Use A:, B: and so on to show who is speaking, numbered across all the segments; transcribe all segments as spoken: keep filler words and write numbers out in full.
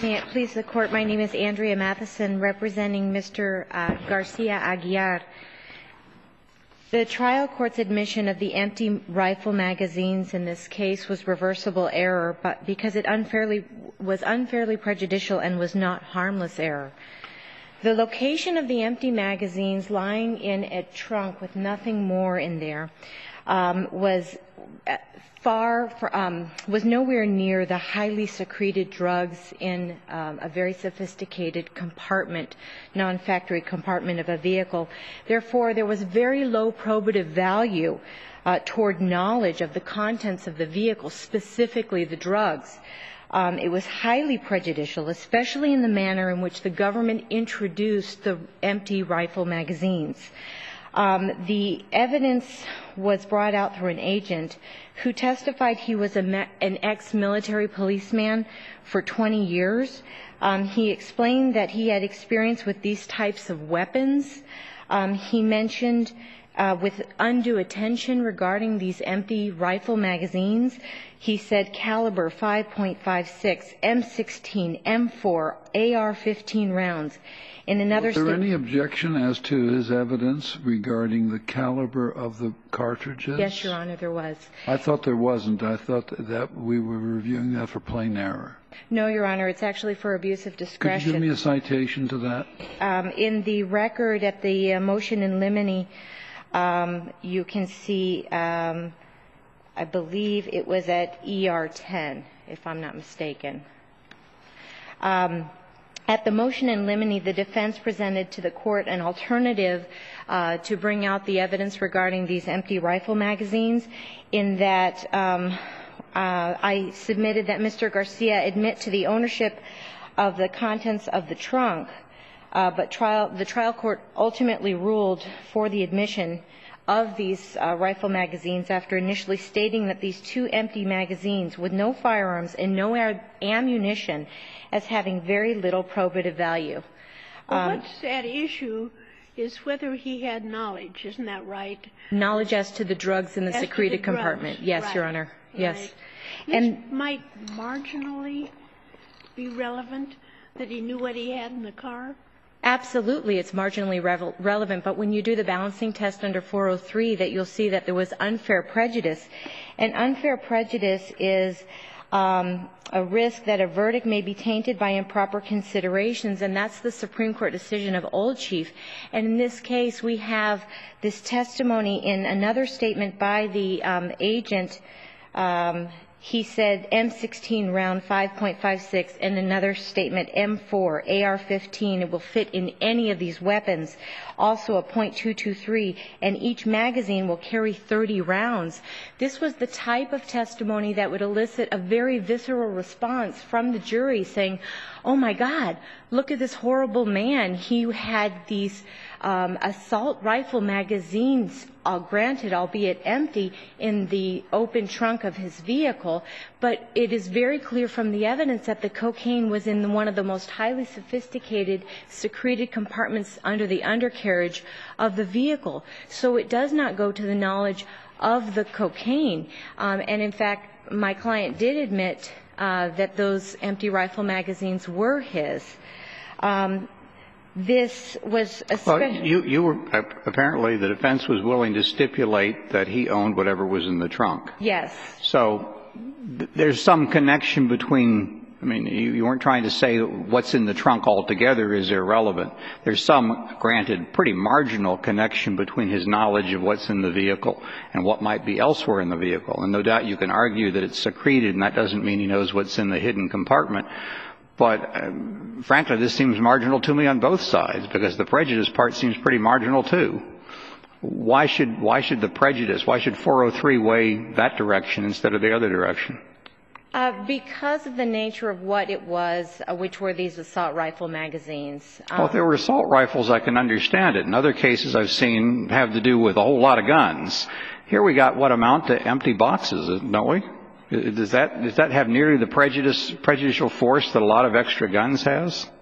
A: May it please the Court, my name is Andrea Matheson, representing Mister Uh, Garcia Aguiar. The trial court's admission of the empty rifle magazines in this case was reversible error, but because it unfairly was unfairly prejudicial and was not harmless error. The location of the empty magazines lying in a trunk with nothing more in there um, was far for, um, was nowhere near the highly secreted drugs in um, a very sophisticated compartment, non-factory compartment of a vehicle. Therefore, there was very low probative value uh, toward knowledge of the contents of the vehicle, specifically the drugs. Um, it was highly prejudicial, especially in the manner in which the government introduced the empty rifle magazines. Um, the evidence was brought out through an agent who testified he was a me- an ex-military policeman for twenty years. Um, he explained that he had experience with these types of weapons. Um, he mentioned uh, with undue attention regarding these empty rifle magazines. He said caliber five point five six, M sixteen, M four, A R fifteen rounds. In another
B: Was there any objection as to his evidence regarding the caliber of the cartridges?
A: Yes, Your Honor, there was.
B: I thought there wasn't. I thought that we were reviewing that for plain error.
A: No, Your Honor, it's actually for abuse of discretion.
B: Could you give me a citation to that?
A: Um, in the record at the uh, motion in limine, um, you can see, um, I believe it was at E R ten, if I'm not mistaken. Um, At the motion in limine, the defense presented to the court an alternative uh, to bring out the evidence regarding these empty rifle magazines, in that um, uh, I submitted that Mister Garcia admit to the ownership of the contents of the trunk, uh, but trial, the trial court ultimately ruled for the admission of these uh, rifle magazines after initially stating that these two empty magazines with no firearms and no ammunition as having very little probative value.
C: Well,
A: Um,
C: what's at issue is whether he had knowledge, isn't that right?
A: knowledge as to the drugs in the
C: As to
A: secreted
C: the
A: compartment.
C: drugs,
A: Yes,
C: right,
A: Your Honor. Yes.
C: right.
A: And
C: This might marginally be relevant, that he knew what he had in the car?
A: absolutely, it's marginally revel- relevant, but when you do the balancing test under four oh three, that you'll see that there was unfair prejudice. And unfair prejudice is um, a risk that a verdict may be tainted by improper considerations, and that's the Supreme Court decision of Old Chief. And in this case, we have this testimony in another statement by the um, agent. Um, He said M sixteen round five point five six, and another statement M four, A R fifteen. It will fit in any of these weapons. Also a point two two three, and each magazine will carry thirty rounds. This was the type of testimony that would elicit a very visceral response from the jury saying, oh my God, look at this horrible man. He had these um, assault rifle magazines, uh, granted, albeit empty, in the open trunk of his vehicle. But it is very clear from the evidence that the cocaine was in one of the most highly sophisticated secreted compartments under the undercarriage of the vehicle. So it does not go to the knowledge of the cocaine. Um, and in fact, my client did admit uh, that those empty rifle magazines were his. Um, This was especially...
D: Well, you, you were, apparently the defense was willing to stipulate that he owned whatever was in the trunk.
A: Yes.
D: So th- there's some connection between, I mean, you, you weren't trying to say what's in the trunk altogether is irrelevant. There's some, granted, pretty marginal connection between his knowledge of what's in the vehicle and what might be elsewhere in the vehicle. And no doubt you can argue that it's secreted, and that doesn't mean he knows what's in the hidden compartment. But, um, frankly, this seems marginal to me on both sides, because the prejudice part seems pretty marginal, too. Why should, why should the prejudice, why should four oh three weigh that direction instead of the other direction?
A: Uh, because of the nature of what it was, uh, which were these assault rifle magazines. Um,
D: well, if there were assault rifles, I can understand it. In other cases I've seen have to do with a whole lot of guns. Here we got what amount to empty boxes, don't we? Does that, does that have nearly the prejudice, prejudicial force that a lot of extra guns has?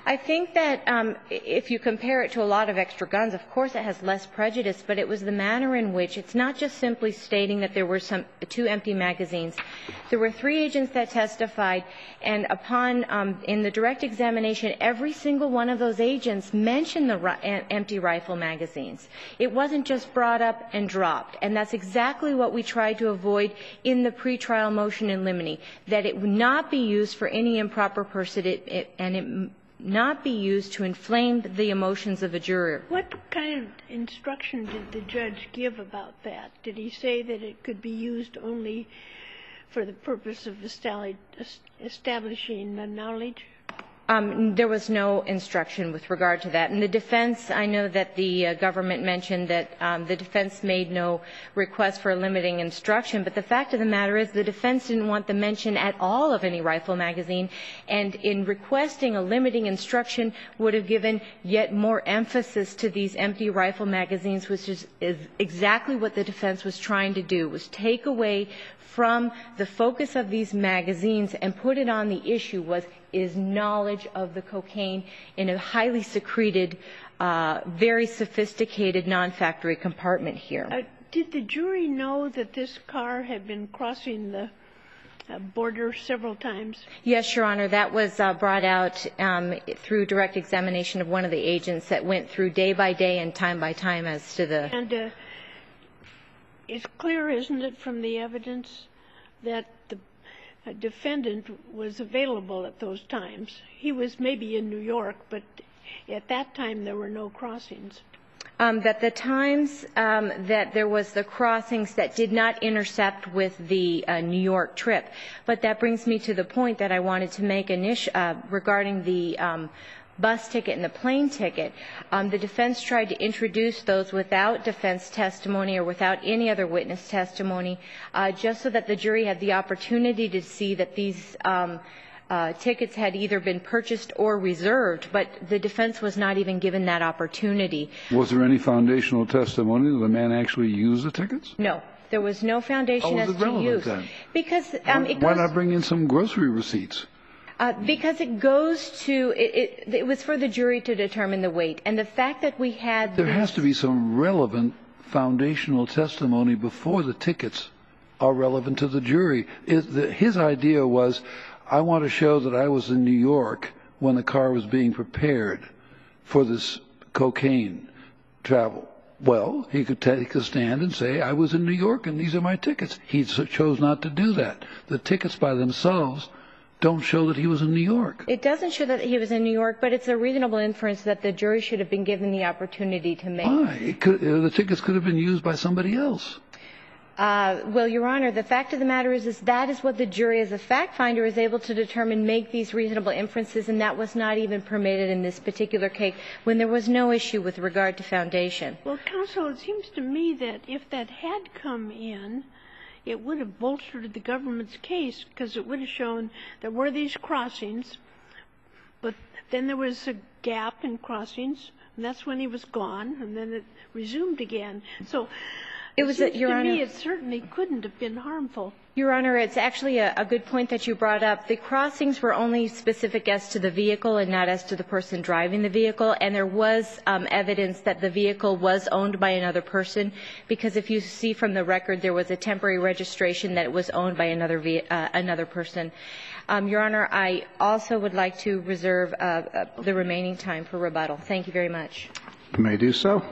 A: I think that um, if you compare it to a lot of extra guns, of course it has less prejudice, but it was the manner in which it's not just simply stating that there were some two empty magazines. There were three agents that testified, and upon um, in the direct examination, every single one of those agents mentioned the ri empty rifle magazines. It wasn't just brought up and dropped, and that's exactly what we tried to avoid in the pretrial motion in limine, that it would not be used for any improper purpose, it, it, and it not be used to inflame the emotions of a juror.
C: What kind of instruction did the judge give about that? Did he say that it could be used only for the purpose of establishing the knowledge?
A: Um, there was no instruction with regard to that. And the defense, I know that the uh, government mentioned that um, the defense made no request for a limiting instruction, but the fact of the matter is the defense didn't want the mention at all of any rifle magazine, and in requesting a limiting instruction would have given yet more emphasis to these empty rifle magazines, which is, is exactly what the defense was trying to do, was take away from the focus of these magazines and put it on the issue was is knowledge of the cocaine in a highly secreted, uh, very sophisticated non-factory compartment here.
C: Uh, did the jury know that this car had been crossing the uh, border several times?
A: Yes, Your Honor. That was uh, brought out um, through direct examination of one of the agents that went through day by day and time by time as to the...
C: And uh, it's clear, isn't it, from the evidence that the a defendant was available at those times. He was maybe in New York, but at that time there were no crossings.
A: Um, that the times um, that there was the crossings that did not intercept with the uh, New York trip. But that brings me to the point that I wanted to make init- uh, regarding the um, bus ticket and the plane ticket. Um, the defense tried to introduce those without defense testimony or without any other witness testimony, uh, just so that the jury had the opportunity to see that these um, uh, tickets had either been purchased or reserved, but the defense was not even given that opportunity.
B: Was there any foundational testimony that the man actually used the tickets?
A: No. There was no foundation
B: How was
A: as
B: it
A: to
B: relevant
A: use.
B: Then?
A: Because um,
B: why,
A: it goes,
B: why not bring in some grocery receipts?
A: Uh, because it goes to, it, it, it was for the jury to determine the weight. And the fact that we had...
B: There has to be some relevant foundational testimony before the tickets are relevant to the jury. Is the, his idea was, I want to show that I was in New York when the car was being prepared for this cocaine travel. Well, he could take a stand and say, I was in New York and these are my tickets. He chose not to do that. The tickets by themselves don't show that he was in New York.
A: It doesn't show that he was in New York, but it's a reasonable inference that the jury should have been given the opportunity to make.
B: Why? It could, uh, the tickets could have been used by somebody else.
A: Uh, well, Your Honor, the fact of the matter is, is that is what the jury as a fact finder is able to determine, make these reasonable inferences, and that was not even permitted in this particular case when there was no issue with regard to foundation.
C: Well, counsel, it seems to me that if that had come in, it would have bolstered the government's case because it would have shown there were these crossings, but then there was a gap in crossings, and that's when he was gone, and then it resumed again. So
A: it was,
C: seems
A: Your
C: to
A: Honor,
C: me it certainly couldn't have been harmful.
A: Your Honor, it's actually a, a good point that you brought up. The crossings were only specific as to the vehicle and not as to the person driving the vehicle, and there was um, evidence that the vehicle was owned by another person, because if you see from the record, there was a temporary registration that it was owned by another ve- uh, another person. Um, Your Honor, I also would like to reserve uh, uh, the remaining time for rebuttal. Thank you very much.
D: You may do so.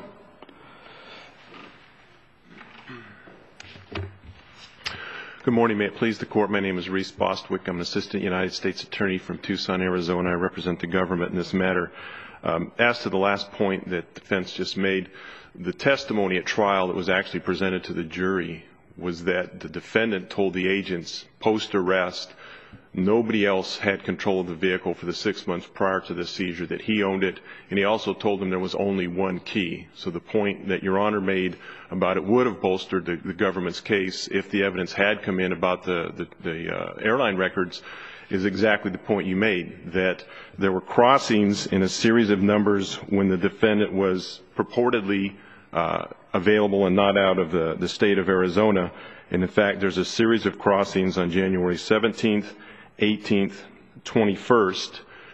E: Good morning. May it please the Court. My name is Reese Bostwick. I'm an assistant United States attorney from Tucson, Arizona. I represent the government in this matter. Um, as to the last point that the defense just made, the testimony at trial that was actually presented to the jury was that the defendant told the agents post-arrest nobody else had control of the vehicle for the six months prior to the seizure, that he owned it, and he also told them there was only one key. So the point that Your Honor made about it would have bolstered the, the government's case if the evidence had come in about the, the, the uh, airline records is exactly the point you made, that there were crossings in a series of numbers when the defendant was purportedly uh, available and not out of the, the state of Arizona. And in fact, there's a series of crossings on January seventeenth, eighteenth, twenty-first,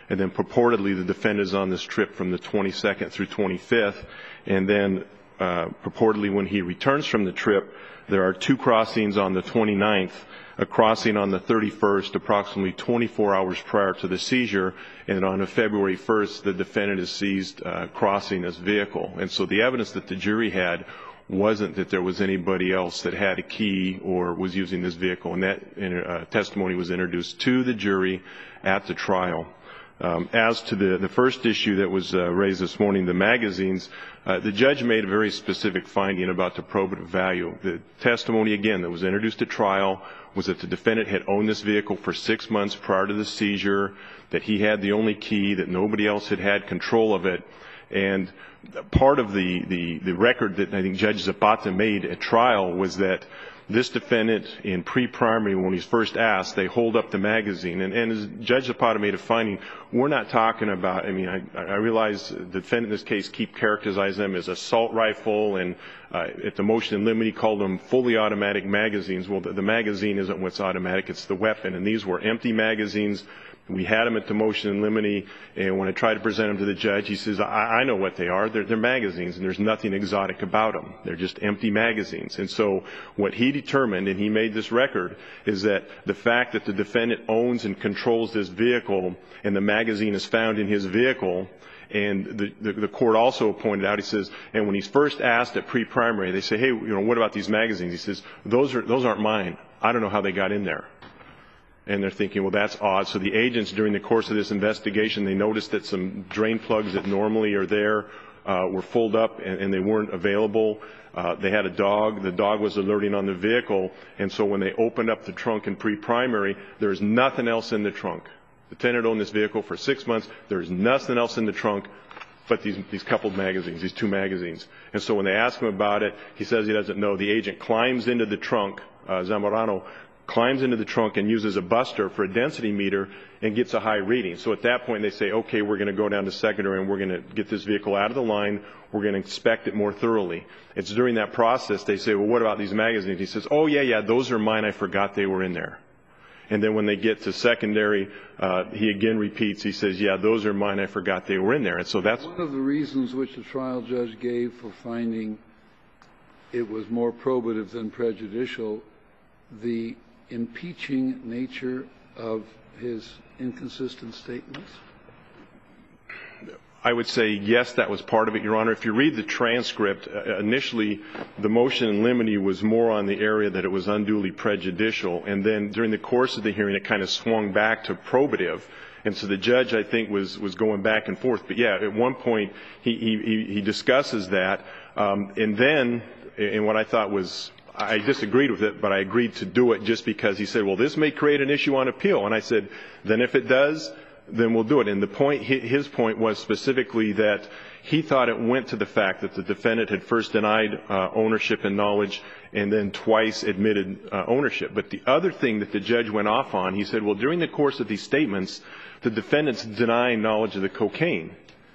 E: and then purportedly the defendant is on this trip from the twenty-second through twenty-fifth, and then uh, purportedly when he returns from the trip, there are two crossings on the twenty-ninth, a crossing on the thirty-first, approximately twenty-four hours prior to the seizure, and on February first, the defendant is seized uh, crossing his vehicle. And so the evidence that the jury had wasn't that there was anybody else that had a key or was using this vehicle, and that uh, testimony was introduced to the jury at the trial. Um, as to the, the first issue that was uh, raised this morning, the magazines, uh, the judge made a very specific finding about the probative value. The testimony, again, that was introduced at trial was that the defendant had owned this vehicle for six months prior to the seizure, that he had the only key, that nobody else had had control of it. And part of the, the, the record that I think Judge Zapata made at trial was that this defendant in pre-primary, when he's first asked, they hold up the magazine. And, and as Judge Zapata made a finding, we're not talking about, I mean, I, I realize the defendant in this case keep characterizing them as assault rifle, and uh, at the motion in limine he called them fully automatic magazines. Well, the, the magazine isn't what's automatic, it's the weapon. And these were empty magazines. We had them at the motion in limine, and when I tried to present them to the judge, he says, I, I know what they are. They're, they're magazines, and there's nothing exotic about them. They're just empty magazines. And so what he determined, and he made this record, is that the fact that the defendant owns and controls this vehicle, and the magazine is found in his vehicle, and the, the, the court also pointed out, he says, and when he's first asked at pre-primary, they say, hey, you know, what about these magazines? He says, those are, those aren't mine. I don't know how they got in there. And they're thinking, well, that's odd. So the agents, during the course of this investigation, they noticed that some drain plugs that normally are there uh, were fulled up and, and they weren't available. Uh, they had a dog. The dog was alerting on the vehicle. And so when they opened up the trunk in pre-primary, there's nothing else in the trunk. The tenant owned this vehicle for six months. There's nothing else in the trunk but these, these coupled magazines, these two magazines. And so when they ask him about it, he says he doesn't know. The agent climbs into the trunk, uh, Zamorano, climbs into the trunk and uses a buster for a density meter and gets a high reading. So at that point they say, okay, we're going to go down to secondary and we're going to get this vehicle out of the line. We're going to inspect it more thoroughly. It's during that process they say, well, what about these magazines? He says, oh, yeah, yeah, those are mine. I forgot they were in there. And then when they get to secondary, uh, he again repeats. He says, yeah, those are mine. I forgot they were in there. And so that's
B: one of the reasons which the trial judge gave for finding it was more probative than prejudicial, the impeaching nature of his inconsistent statements?
E: I would say yes, that was part of it, Your Honor. If you read the transcript, uh, initially the motion in limine was more on the area that it was unduly prejudicial, and then during the course of the hearing it kind of swung back to probative. And so the judge, I think, was was going back and forth. But yeah, at one point he he, he discusses that, um, and then, and what I thought was, I disagreed with it, but I agreed to do it just because he said, well, this may create an issue on appeal. And I said, then if it does, then we'll do it. And the point, his point was specifically that he thought it went to the fact that the defendant had first denied uh, ownership and knowledge and then twice admitted uh, ownership. But the other thing that the judge went off on, he said, well, during the course of these statements, the defendant's denying knowledge of the cocaine.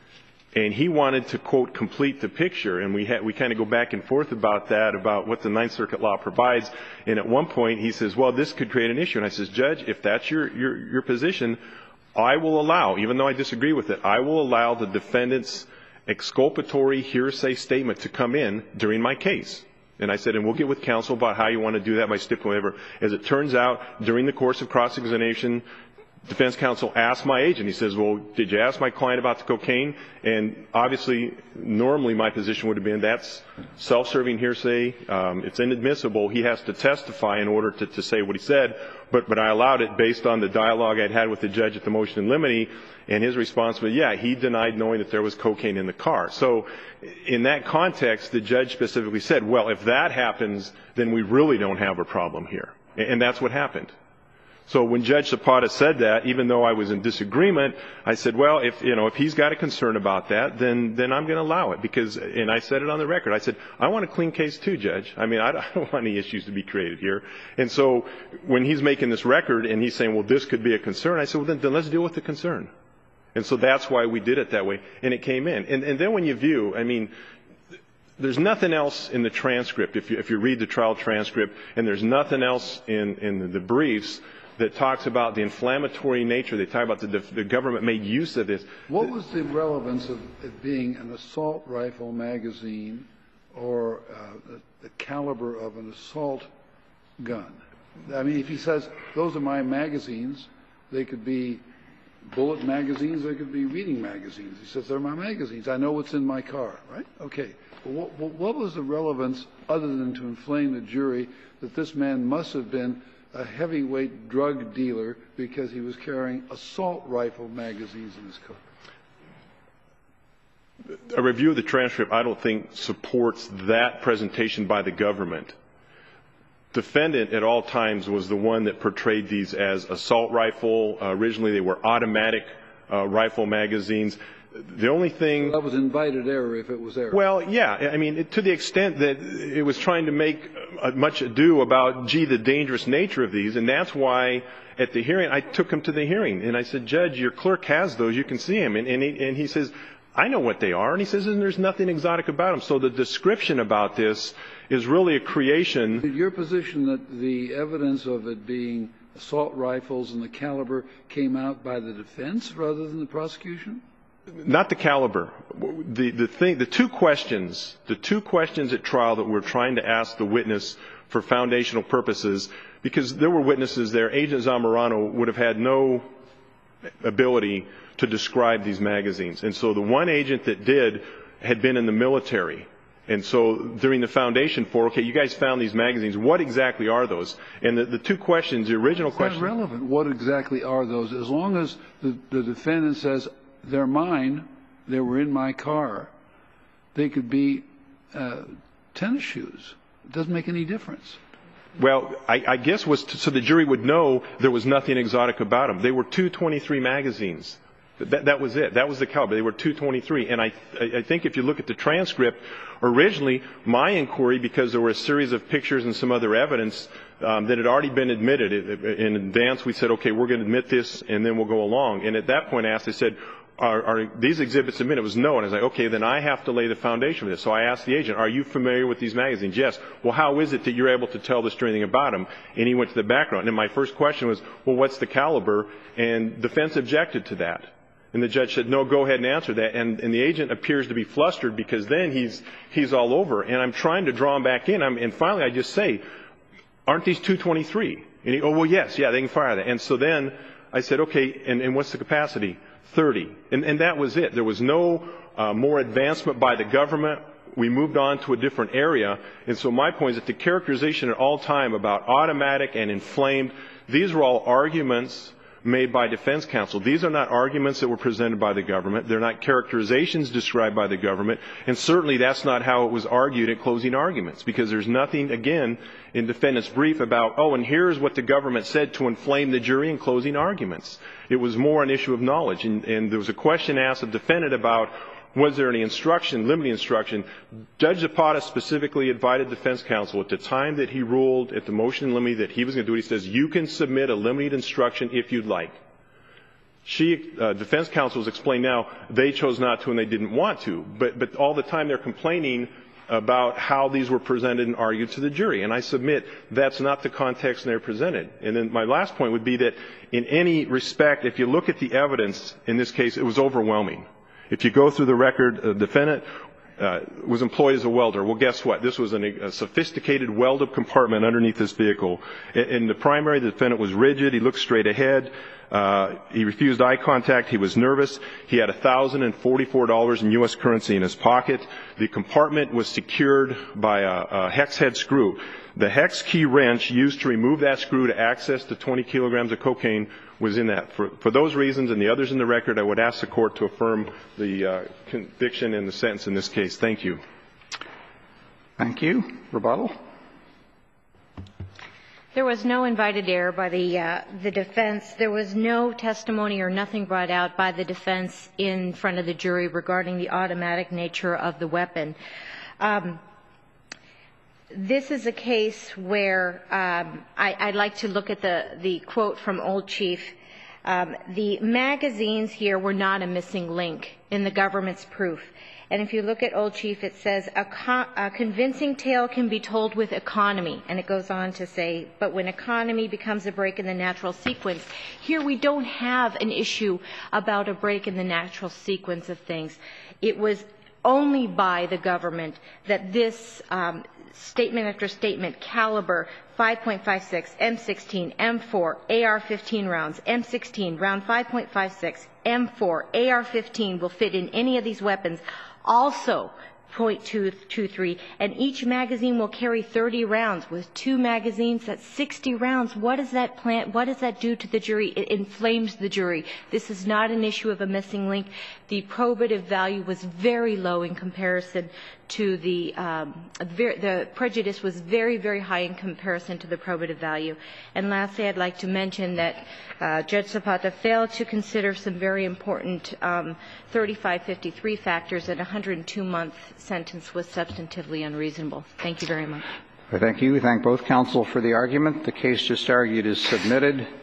E: And he wanted to, quote, complete the picture. And we had, we kind of go back and forth about that, about what the Ninth Circuit law provides. And at one point he says, well, this could create an issue. And I says, Judge, if that's your, your, your position, I will allow, even though I disagree with it, I will allow the defendant's exculpatory hearsay statement to come in during my case. And I said, and we'll get with counsel about how you want to do that by stipulating whatever. As it turns out, during the course of cross-examination, defense counsel asked my agent, he says, well, did you ask my client about the cocaine? And obviously, normally my position would have been that's self-serving hearsay. Um, it's inadmissible. He has to testify in order to, to say what he said. But, but I allowed it based on the dialogue I'd had with the judge at the motion in limine. And his response was, yeah, he denied knowing that there was cocaine in the car. So in that context, the judge specifically said, well, if that happens, then we really don't have a problem here. And that's what happened. So when Judge Zapata said that, even though I was in disagreement, I said, well, if, you know, if he's got a concern about that, then, then I'm going to allow it. Because, and I said it on the record, I said, I want a clean case too, Judge. I mean, I don't want any issues to be created here. And so when he's making this record and he's saying, well, this could be a concern, I said, well, then, then let's deal with the concern. And so that's why we did it that way. And it came in. And, and then when you view, I mean, there's nothing else in the transcript, if you, if you read the trial transcript, and there's nothing else in, in the briefs that talks about the inflammatory nature. They talk about the, the government made use of this.
B: What was the relevance of it being an assault rifle magazine or uh, the, the caliber of an assault gun? I mean, if he says, those are my magazines, they could be bullet magazines, they could be reading magazines. He says, they're my magazines. I know what's in my car, right? Okay. What, what was the relevance, other than to inflame the jury, that this man must have been a heavyweight drug dealer because he was carrying assault rifle magazines in his car?
E: A review of the transcript, I don't think, supports that presentation by the government. Defendant at all times was the one that portrayed these as assault rifle. Uh, originally, they were automatic uh, rifle magazines. The only thing...
B: Well, that was invited error if it was error.
E: Well, yeah. I mean, it, to the extent that it was trying to make uh, much ado about, gee, the dangerous nature of these, and that's why at the hearing, I took him to the hearing, and I said, Judge, your clerk has those. You can see them. And, and, he, and he says, I know what they are. And he says, and there's nothing exotic about them. So the description about this is really a creation.
B: Is your position that the evidence of it being assault rifles and the caliber came out by the defense rather than the prosecution?
E: Not the caliber. The, the thing, the two questions, the two questions at trial that we're trying to ask the witness for foundational purposes, because there were witnesses there, Agent Zamorano would have had no ability to describe these magazines. And so the one agent that did had been in the military. And so during the foundation for, okay, you guys found these magazines. What exactly are those? And the, the two questions, the original
B: it's
E: question.
B: It's not relevant. What exactly are those? As long as the, the defendant says, they're mine, they were in my car, they could be uh, tennis shoes. It doesn't make any difference.
E: Well, I, I guess was to, so the jury would know there was nothing exotic about them. They were two twenty-three magazines. That, that was it. That was the caliber. They were two twenty-three. And I, I think if you look at the transcript, originally my inquiry, because there were a series of pictures and some other evidence um, that had already been admitted in advance, we said, okay, we're going to admit this, and then we'll go along. And at that point, I asked, I said, Are, are these exhibits admitted? It was no. And I was like, okay, then I have to lay the foundation for this. So I asked the agent, are you familiar with these magazines? Yes. Well, how is it that you're able to tell the anything about them? And he went to the background. And my first question was, well, what's the caliber? And defense objected to that. And the judge said, no, go ahead and answer that. And, and the agent appears to be flustered because then he's, he's all over. And I'm trying to draw him back in. I'm, and finally I just say, aren't these two twenty-three? And he, oh, well, yes, yeah, they can fire that. And so then I said, okay, and, and what's the capacity? thirty. And, and that was it. There was no uh, more advancement by the government. We moved on to a different area. And so my point is that the characterization at all time about automatic and inflamed, these were all arguments made by defense counsel. These are not arguments that were presented by the government. They're not characterizations described by the government. And certainly that's not how it was argued at closing arguments, because there's nothing, again, in defendant's brief about, oh, and here's what the government said to inflame the jury in closing arguments. It was more an issue of knowledge. And, and there was a question asked of defendant about, was there any instruction, limiting instruction? Judge Zapata specifically invited defense counsel at the time that he ruled at the motion in limine that he was going to do it. He says, you can submit a limited instruction if you'd like. She, uh, defense counsel has explained now, they chose not to and they didn't want to. But, but all the time they're complaining about how these were presented and argued to the jury. And I submit that's not the context they're presented. And then my last point would be that in any respect, if you look at the evidence, in this case, it was overwhelming. If you go through the record, the defendant uh, was employed as a welder. Well, guess what? This was an, a sophisticated welded compartment underneath this vehicle. In, in the primary, the defendant was rigid. He looked straight ahead. Uh, he refused eye contact. He was nervous. He had one thousand forty-four dollars in U S currency in his pocket. The compartment was secured by a, a hex head screw. The hex key wrench used to remove that screw to access the twenty kilograms of cocaine was in that. For, for those reasons and the others in the record, I would ask the court to affirm the uh, conviction and the sentence in this case. Thank you.
D: Thank you. Rebuttal.
A: There was no invited error by the uh, the defense. There was no testimony or nothing brought out by the defense in front of the jury regarding the automatic nature of the weapon. Um, This is a case where um, I, I'd like to look at the, the quote from Old Chief. Um, the magazines here were not a missing link in the government's proof. And if you look at Old Chief, it says, a, co- a convincing tale can be told with economy. And it goes on to say, but when economy becomes a break in the natural sequence, here we don't have an issue about a break in the natural sequence of things. It was only by the government that this um, statement after statement, caliber five point five six, M sixteen, M four, A R fifteen rounds, M sixteen, round five point five six, M four, A R fifteen will fit in any of these weapons, also point two two three, and each magazine will carry thirty rounds. With two magazines, that's sixty rounds. What does that plan, what does that do to the jury? It inflames the jury. This is not an issue of a missing link. The probative value was very low in comparison to the, um, ver- the prejudice was very, very high in comparison to the probative value. And lastly, I'd like to mention that uh, Judge Zapata failed to consider some very important um, thirty-five fifty-three factors, and a one hundred two month sentence was substantively unreasonable. Thank you very much.
D: Thank you. We thank both counsel for the argument. The case just argued is submitted.